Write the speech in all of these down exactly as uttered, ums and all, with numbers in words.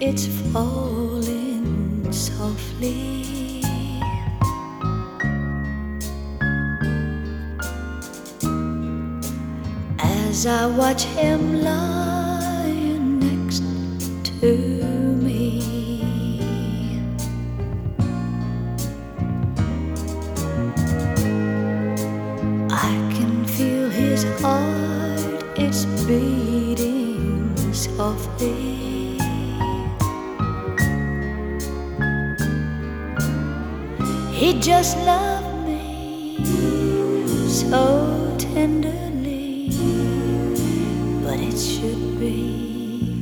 it's falling softly. As I watch him lying next to me, I can feel his heart, it's beating softly. He just loved me so tenderly, but it should be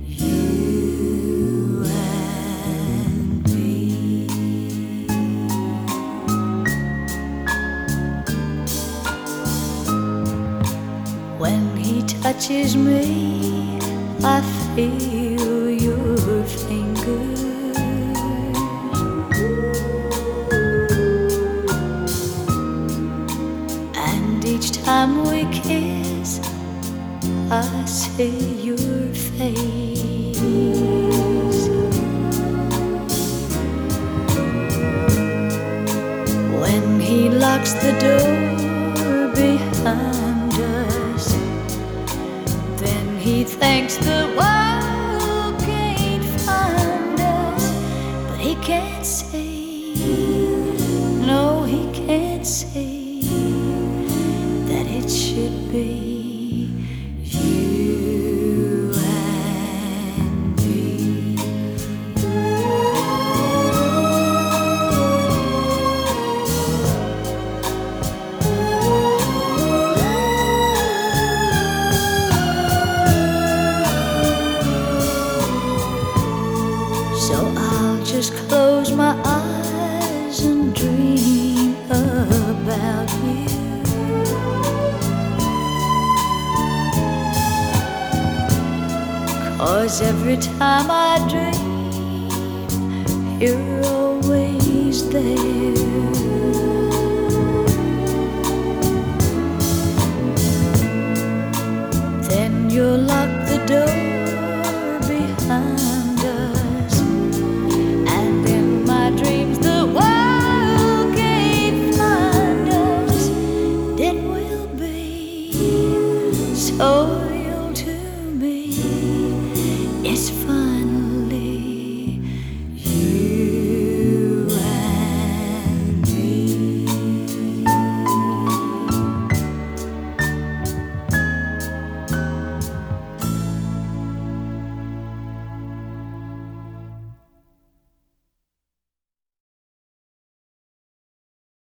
you and me. When he touches me, I feel your fingers, and each time we kiss, I see your face. When he locks the door behind us, then he thanks the world can't find us. But he can't see, no, he can't see that it should be you and me. So I'll just close my eyes and dream about you. 'Cause every time I dream, you're always there. Then you'll lock the door